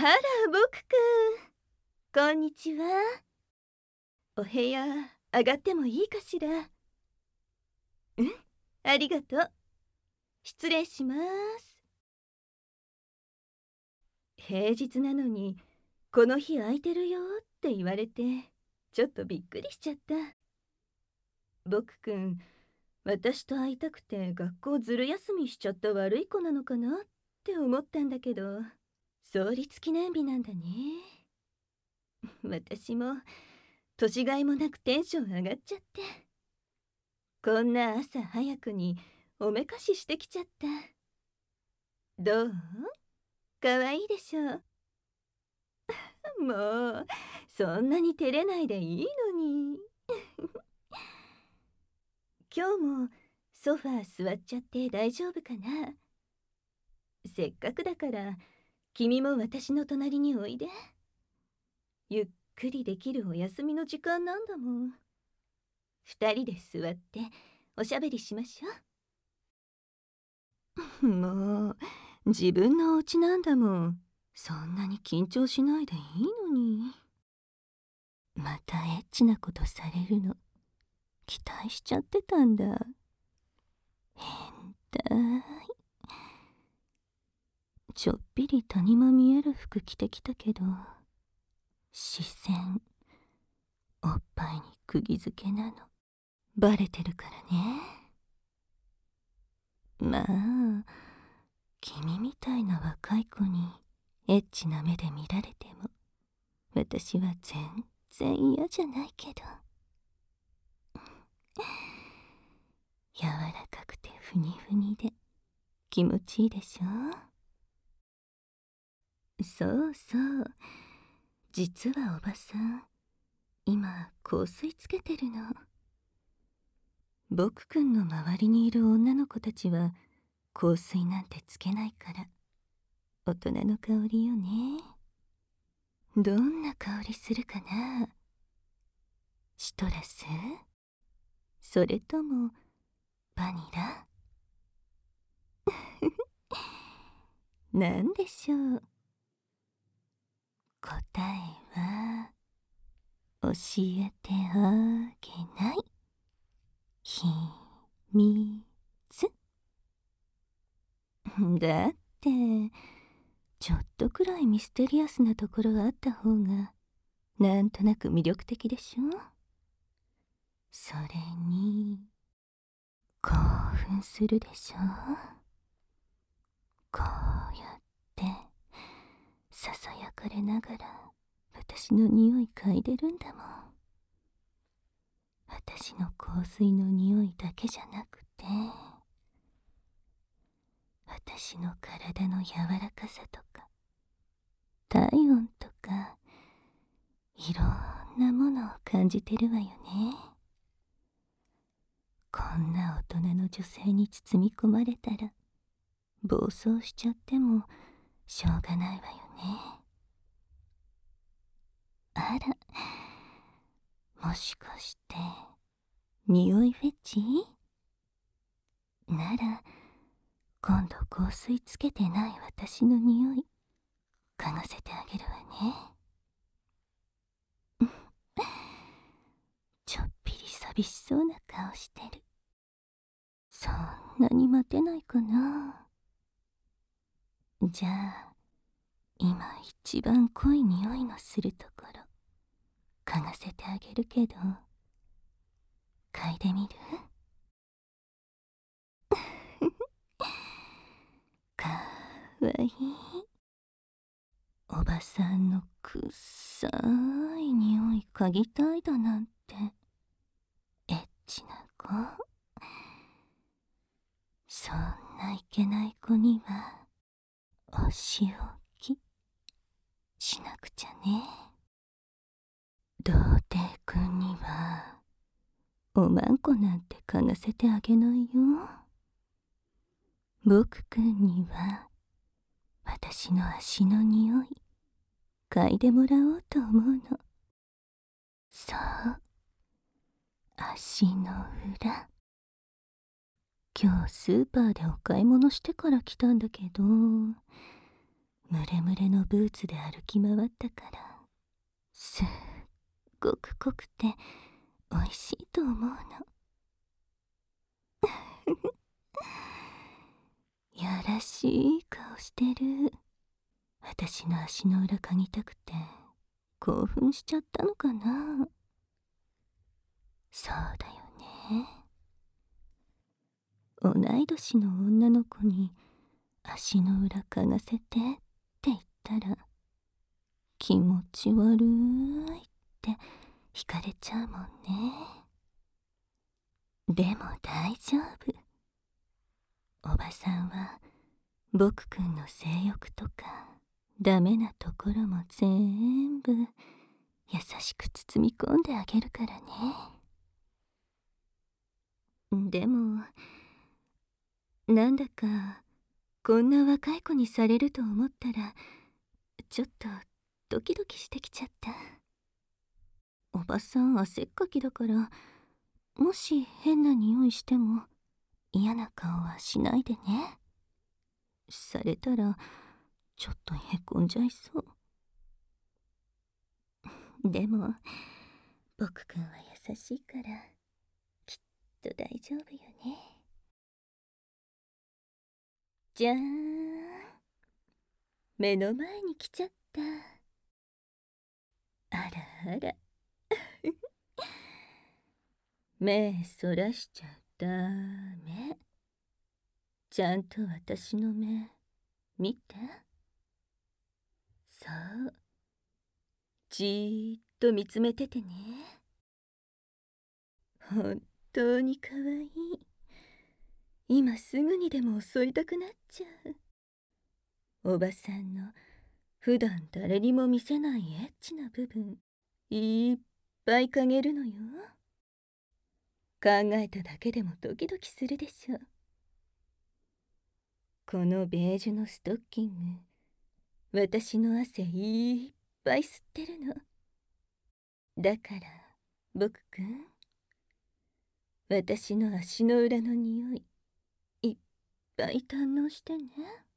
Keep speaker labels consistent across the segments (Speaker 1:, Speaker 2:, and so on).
Speaker 1: ら、僕くん。こんにちは。お部屋、上がってもいいかしら。うん、ありがとう。失礼します。平日なのに、この日空いてるよって言われて、ちょっとびっくりしちゃった。僕くん、私と会いたくて学校ずる休みしちゃった悪い子なのかなって思ったんだけど、創立記念日なんだね。私も年がいもなくテンション上がっちゃって、こんな朝早くにおめかししてきちゃった。どう？かわいいでしょ？もうそんなに照れないでいいのに。今日もソファー座っちゃって大丈夫かな？せっかくだから君も私の隣においで。ゆっくりできるお休みの時間なんだもん。二人で座っておしゃべりしましょう。もう自分のお家なんだもん。そんなに緊張しないでいいのに。またエッチなことされるの期待しちゃってたんだ。変態。ちょっぴり谷間見える服着てきたけど、視線おっぱいに釘付けなのバレてるからね。まあ君みたいな若い子にエッチな目で見られても私は全然嫌じゃないけど、柔らかくてふにふにで気持ちいいでしょ？そうそう、実はおばさん今香水つけてるの。僕くんの周りにいる女の子たちは香水なんてつけないから大人の香りよね。どんな香りするかな？シトラス？それともバニラ？なんでしょう？答えは教えてあげない。秘密。だってちょっとくらいミステリアスなところあった方がなんとなく魅力的でしょ？それに興奮するでしょ？こうやってささやかれながら私の匂い嗅いでるんだもん。私の香水の匂いだけじゃなくて、私の体の柔らかさとか体温とかいろんなものを感じてるわよね。こんな大人の女性に包み込まれたら暴走しちゃってもしょうがないわよね。あら、もしかして匂いフェチ？なら今度香水つけてない私の匂い嗅がせてあげるわね。ちょっぴり寂しそうな顔してる。そんなに待てないかな。じゃあ今一番濃い匂いのするところ嗅がせてあげるけど、嗅いでみる？かわいい。おばさんのくっさい匂い嗅ぎたいだなんてエッチな子。そんないけない子にはお仕置きしなくちゃね。童貞くんにはおまんこなんて嗅がせてあげないよ。僕くんには私の足の匂い嗅いでもらおうと思うの。そう、足の裏。今日スーパーでお買い物してから来たんだけど、 ムレムレのブーツで歩き回ったからすっごく濃くておいしいと思うの。やらしい顔してる。私の足の裏嗅ぎたくて興奮しちゃったのかな。そうだよね。同い年の女の子に足の裏嗅がせてって言ったら気持ち悪いって惹かれちゃうもんね。でも大丈夫。おばさんは僕くんの性欲とかダメなところも全部優しく包み込んであげるからね。でもなんだかこんな若い子にされると思ったらちょっとドキドキしてきちゃった。おばさん汗っかきだからもし変な匂いしても嫌な顔はしないでね。されたらちょっとへこんじゃいそう。でも僕くんは優しいからきっと大丈夫よね。じゃーん、目の前に来ちゃった。あらあら目そらしちゃダメ。ちゃんと私の目見て。そう、じーっと見つめててね。本当にかわいい。今すぐにでも襲いたくなっちゃう。おばさんの普段誰にも見せないエッチな部分いっぱい嗅げるのよ。考えただけでもドキドキするでしょ。このベージュのストッキング、私の汗いっぱい吸ってるの。だから僕くん、私の足の裏の匂いいっぱい堪能してね。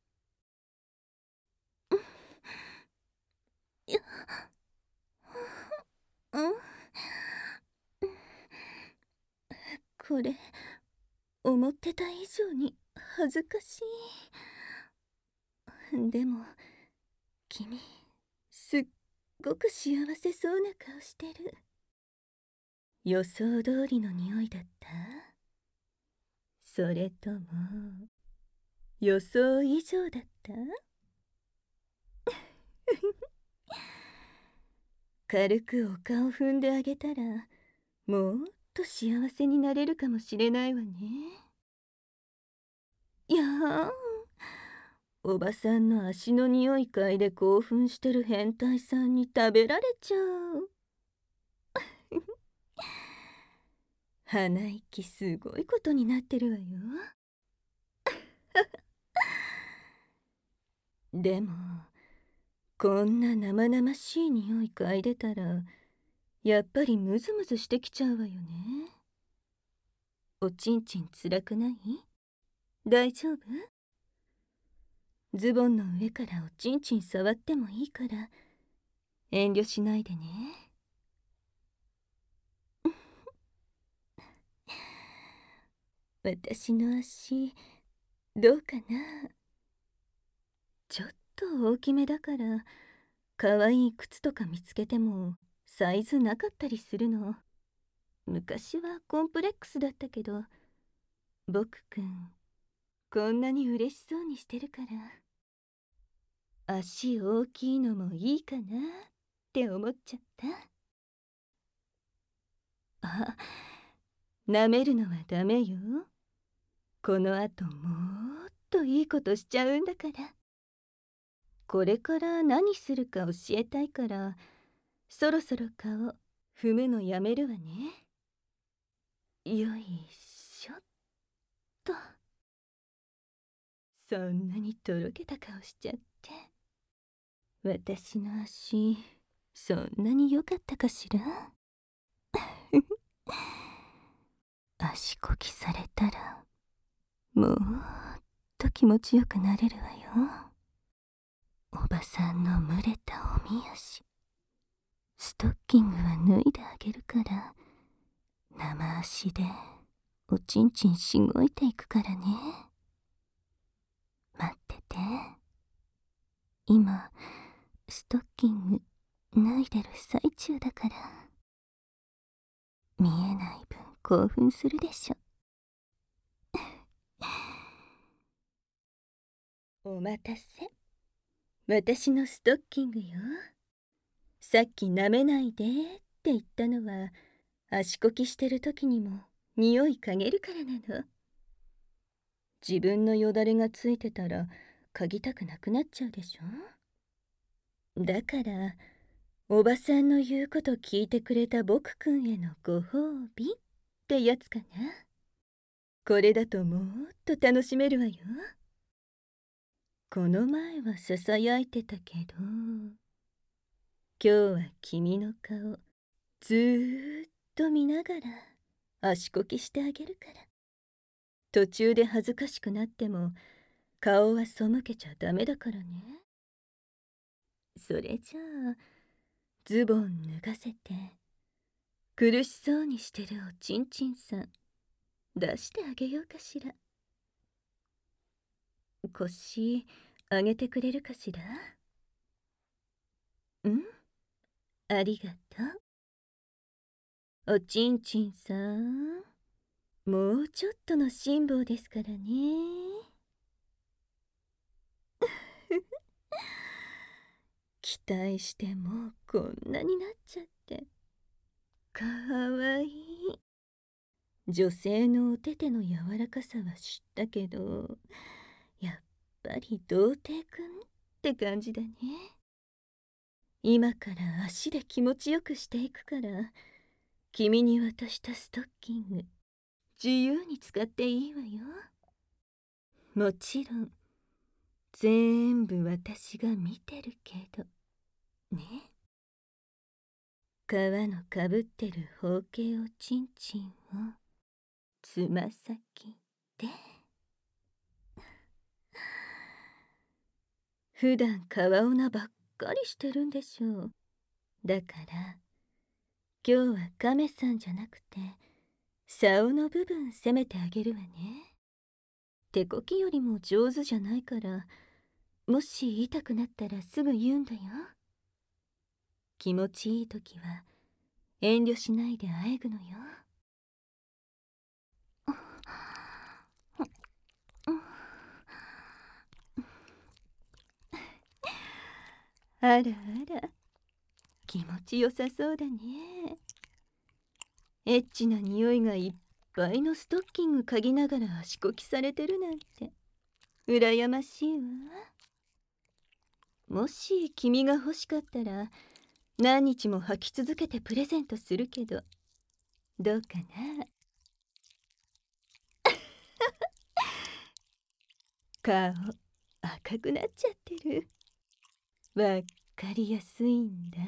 Speaker 1: やうんこれ思ってた以上に恥ずかしい。でも君すっごく幸せそうな顔してる。予想通りの匂いだった？それとも予想以上だった？軽くお顔踏んであげたらもっと幸せになれるかもしれないわね。いやーん、おばさんの足の匂い嗅いで興奮してる変態さんに食べられちゃう。鼻息すごいことになってるわよ。でもこんな生々しい匂い嗅いでたらやっぱりムズムズしてきちゃうわよね。おちんちんつらくない？大丈夫？ズボンの上からおちんちん触ってもいいから遠慮しないでね。私の足どうかな。ちょっと大きめだからかわいい靴とか見つけてもサイズなかったりするの。昔はコンプレックスだったけど僕くんこんなに嬉しそうにしてるから足大きいのもいいかなって思っちゃった。あ、舐めるのはダメよ。このあともっといいことしちゃうんだから。これから何するか教えたいからそろそろ顔踏むのやめるわね。よいしょっと。そんなにとろけた顔しちゃって。私の足そんなに良かったかしら。足こきされたらもっと気持ちよくなれるわよ。 おばさんの蒸れたおみ足、ストッキングは脱いであげるから、生足でおちんちんしごいていくからね。待ってて。今ストッキング脱いでる最中だから。見えない分興奮するでしょ。お待たせ。私のストッキングよ。さっき舐めないでって言ったのは、足こきしてる時にも匂い嗅げるからなの。自分のよだれがついてたら嗅ぎたくなくなっちゃうでしょ。だからおばさんの言うこと聞いてくれた僕くんへのご褒美ってやつかな。これだともっと楽しめるわよ。この前はささやいてたけど、今日は君の顔ずーっと見ながら足こきしてあげるから。途中で恥ずかしくなっても顔は背けちゃダメだからね。それじゃあズボン脱がせて苦しそうにしてるおちんちんさん出してあげようかしら。腰上げてくれるかしら。ありがとう。おちんちんさん、もうちょっとの辛抱ですからね。期待してもうこんなになっちゃってかわいい。女性のお手手の柔らかさは知ったけど、やっぱり童貞くんって感じだね。今から足で気持ちよくしていくから、君に渡したストッキング自由に使っていいわよ。もちろん全部私が見てるけどね。皮のかぶってる包茎おちんちんをつま先で。普段川女ばっかりしてるんでしょう。だから今日は亀さんじゃなくて竿の部分攻めてあげるわね。手こきよりも上手じゃないから、もし痛くなったらすぐ言うんだよ。気持ちいい時は遠慮しないであえぐのよ。あらあら、気持ちよさそうだね。エッチな匂いがいっぱいのストッキング嗅ぎながら足こきされてるなんて羨ましいわ。もし君が欲しかったら何日も履き続けてプレゼントするけど、どうかな。顔赤くなっちゃってる。わっかりやすいんだ。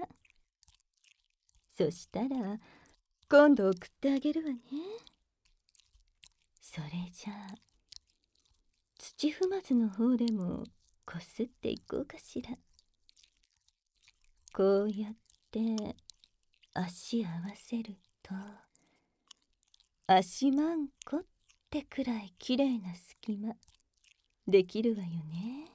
Speaker 1: そしたら今度送ってあげるわね。それじゃあ土踏まずの方でもこすっていこうかしら。こうやって足合わせると足まんこってくらいきれいな隙間できるわよね。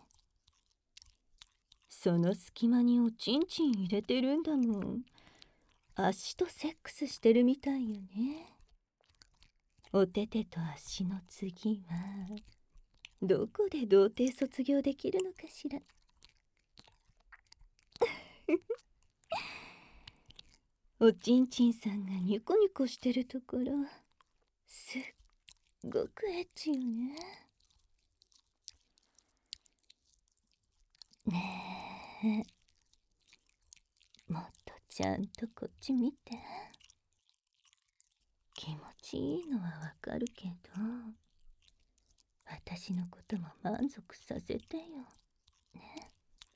Speaker 1: その隙間におちんちん入れてるんだもん。足とセックスしてるみたいよね。お手手と足の次はどこで童貞卒業できるのかしら。おちんちんさんがニコニコしてるところすっごくエッチよね。ねえ、もっとちゃんとこっち見て。気持ちいいのはわかるけど、私のことも満足させてよね。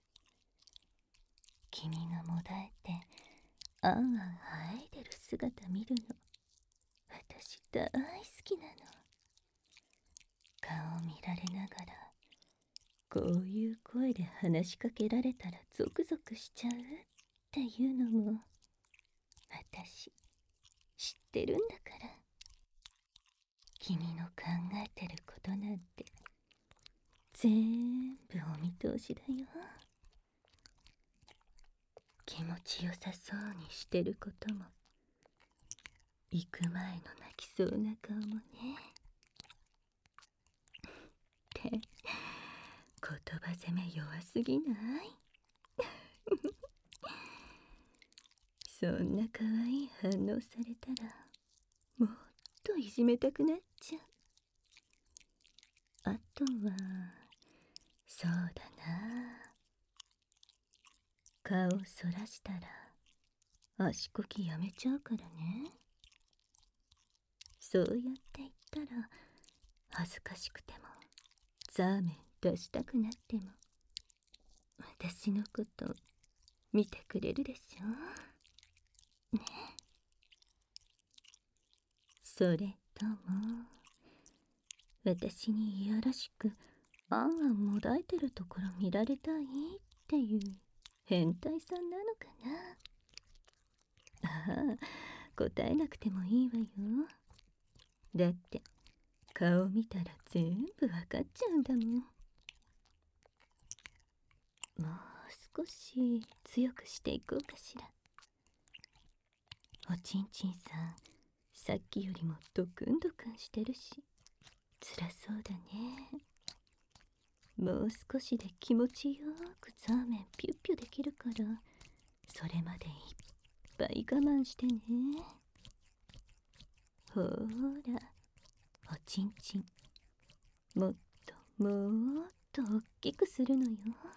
Speaker 1: 君がもだえてあんあんあえいでる姿見るの私大好きなの。顔見られながらこういう声で話しかけられたらゾクゾクしちゃうっていうのも私知ってるんだから。君の考えてることなんて全部お見通しだよ。気持ちよさそうにしてることも、行く前の泣きそうな顔もね。って言葉攻め弱すぎない？そんな可愛い反応されたらもっといじめたくなっちゃう。あとはそうだな、顔そらしたら足こきやめちゃうからね。そうやって言ったら恥ずかしくてもザーメン出したくなっても私のこと見てくれるでしょね。それとも私にいやらしくあんあんもだいてるところ見られたいっていう変態さんなのかな。ああ、答えなくてもいいわよ。だって顔見たら全部わかっちゃうんだもん。もう少し強くしていこうかしら。おちんちんさん、さっきよりもドクンドクンしてるし辛そうだね。もう少しで気持ちよくザーメンピュッピュできるから、それまでいっぱい我慢してね。ほーら、おちんちんもっともっとおっきくするのよ。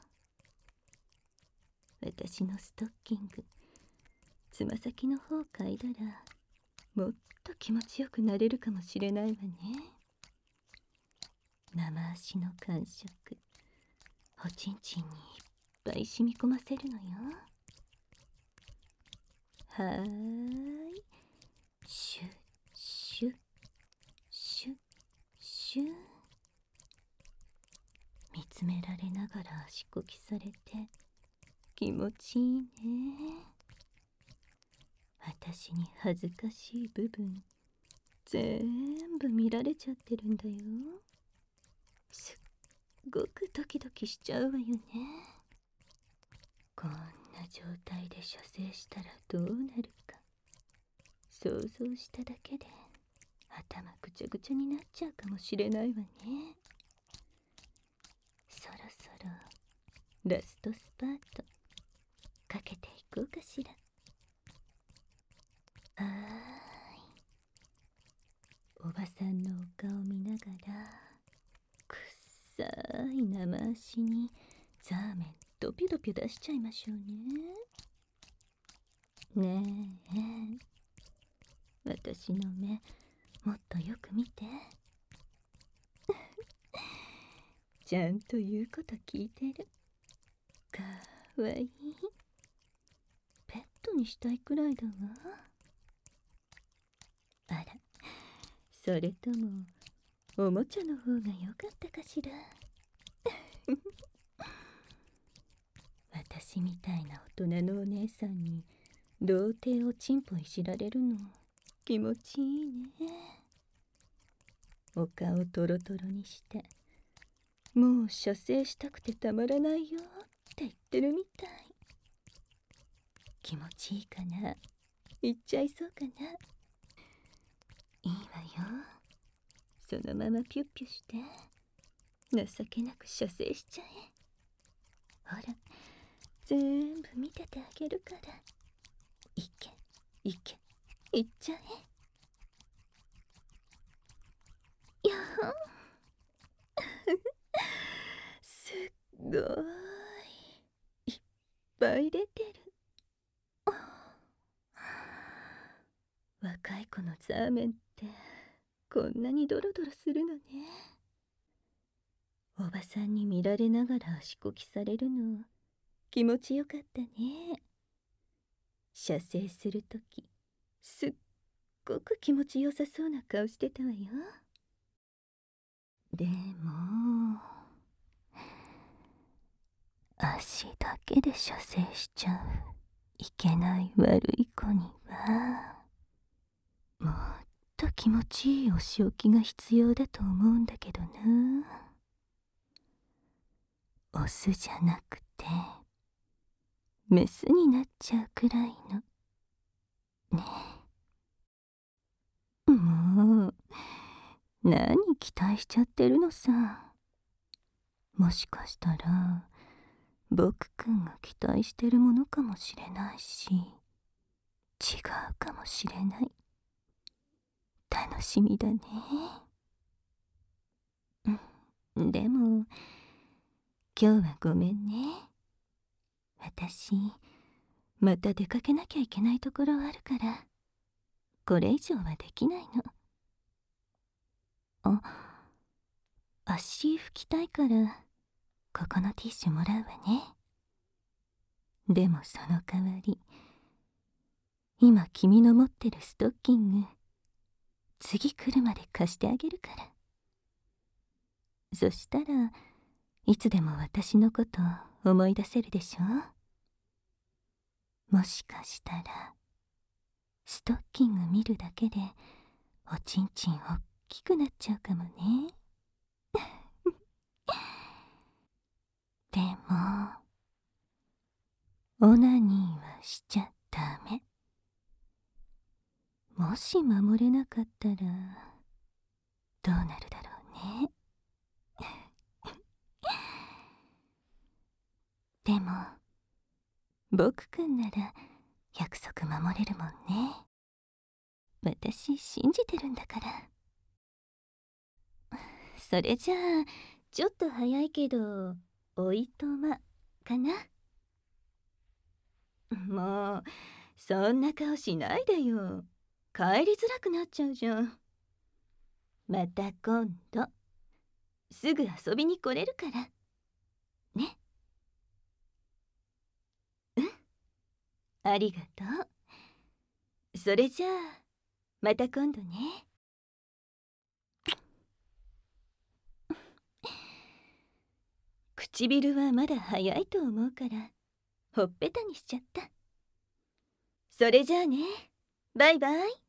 Speaker 1: 私のストッキングつま先の方嗅いだらもっと気持ちよくなれるかもしれないわね。生足の感触おちんちんにいっぱい染み込ませるのよ。はーい、シュッシュッシュッシュッ。見つめられながら足こきされて気持ちいいね。私に恥ずかしい部分全部見られちゃってるんだよ。すっごくドキドキしちゃうわよね。こんな状態で射精したらどうなるか想像しただけで頭ぐちゃぐちゃになっちゃうかもしれないわね。そろそろラストスパートかけていこうかしら。はーい、おばさんのお顔見ながらくっさい生足にザーメンドピュドピュ出しちゃいましょうね。ねえ、私の目もっとよく見て。ちゃんと言うこと聞いてる。かわいい。ペットにしたいくらいだわ。あら、それともおもちゃの方が良かったかしら。私みたいな大人のお姉さんに童貞をチンポいじられるの気持ちいいね。お顔トロトロにしてもう射精したくてたまらないよって言ってるみたい。気持ちいいかな、言っちゃいそうかな。いいわよ、そのままピュッピュして情けなく射精しちゃえ。ほら、全部見ててあげるから。いけいけ、いっちゃえ。やっすっごいいっぱい出てる。若い子のザーメンってこんなにドロドロするのね。おばさんに見られながら足こきされるの気持ちよかったね。射精するときすっごく気持ちよさそうな顔してたわよ。でも足だけで射精しちゃういけない悪い子にはもっと気持ちいいお仕置きが必要だと思うんだけどな。オスじゃなくてメスになっちゃうくらいのね。もう何期待しちゃってるのさ。もしかしたら僕くんが期待してるものかもしれないし、違うかもしれない。楽しみだね。でも今日はごめんね。私また出かけなきゃいけないところあるからこれ以上はできないの。あ、足拭きたいからここのティッシュもらうわね。でもその代わり今君の持ってるストッキング次来るまで貸してあげるから。そしたらいつでも私のこと思い出せるでしょ。もしかしたらストッキング見るだけでおちんちんおっきくなっちゃうかもね。でもオナニーはしちゃダメ。もし守れなかったらどうなるだろうね。でも僕くんなら約束守れるもんね。私信じてるんだから。それじゃあちょっと早いけどおいとまかな。もうそんな顔しないでよ。帰りづらくなっちゃうじゃん。また今度すぐ遊びに来れるからね。ありがとう。それじゃあまた今度ね。唇はまだ早いと思うからほっぺたにしちゃった。それじゃあね。バイバイ。